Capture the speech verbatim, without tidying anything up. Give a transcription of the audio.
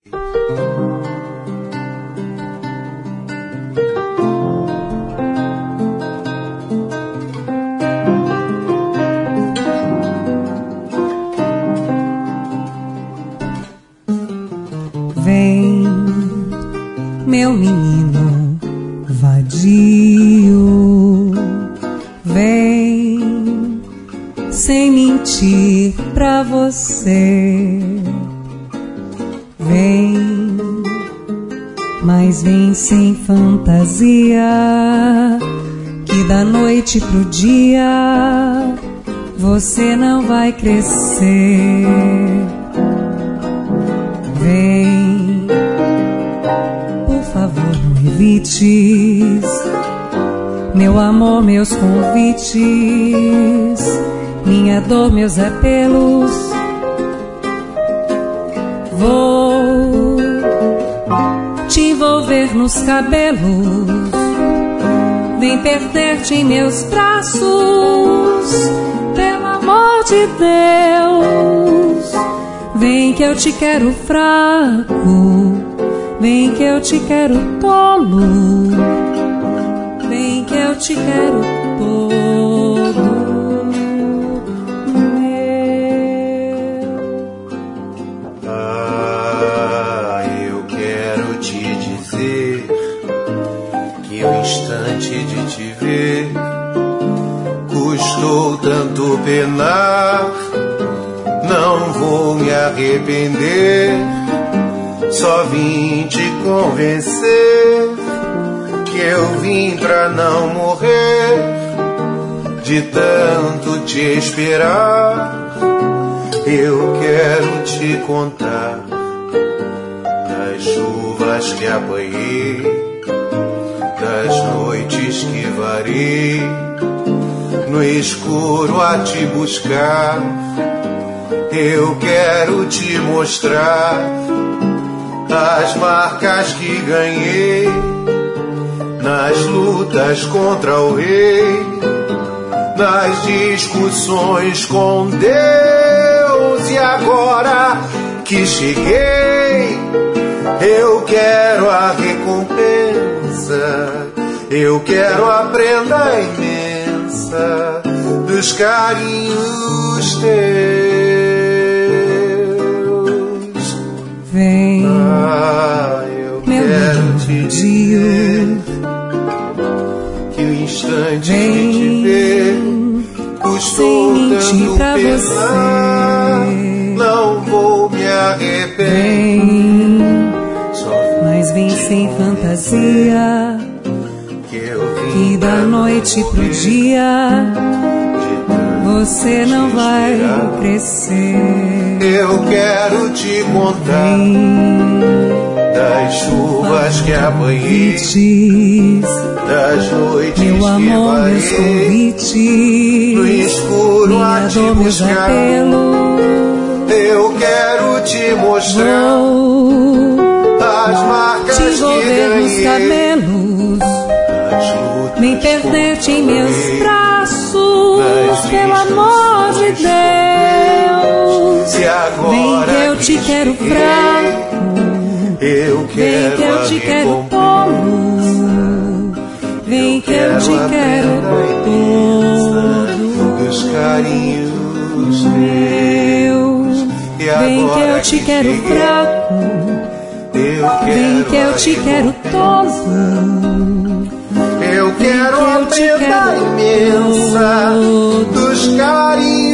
Vem, meu menino vadio, vem, sem mentir pra você. Vem, mas vem sem fantasia, que da noite pro dia você não vai crescer. Vem, por favor, não evites, meu amor, meus convites, minha dor, meus apelos. Vou te envolver nos cabelos, vem perder-te em meus braços, pelo amor de Deus. Vem que eu te quero fraco, vem que eu te quero tolo, vem que eu te quero todo meu. Ah, eu quero te dizer que o instante de te ver custou tanto penar. Não vou me arrepender, só vim te convencer que eu vim pra não morrer, de tanto te esperar. Eu quero te contar das chuvas que apanhei, das noites que varei no escuro a te buscar. Eu quero te mostrar as marcas que ganhei nas lutas contra o rei, nas discussões com Deus. E agora que cheguei, eu quero a recompensa, eu quero a prenda imensa dos carinhos teus. Vem, ah, eu meu quero te dizer que o instante vem, de te ver custou tanto pra penar. Você. Não vou me arrepender, Vem, mas vem sem fantasia, que, eu vim que da noite pro dia você não vai esperar. Crescer. Eu quero te contar Vem, das chuvas que apanhei, das noites meu amor, que meus varei convites, no escuro minha a te dor, meus buscar. apelos. Eu quero te mostrar Vou as marcas te envolver que nos ganhei, cabelos, vem perder-te em meus braços, pelo amor de Deus. Vem que eu te quero fraco, eu vem que eu te quero tolo, vem que eu te quero todo dos carinhos meus. Vem que eu te quero fraco, vem que eu te quero tolo, eu quero a prenda imensa dos carinhos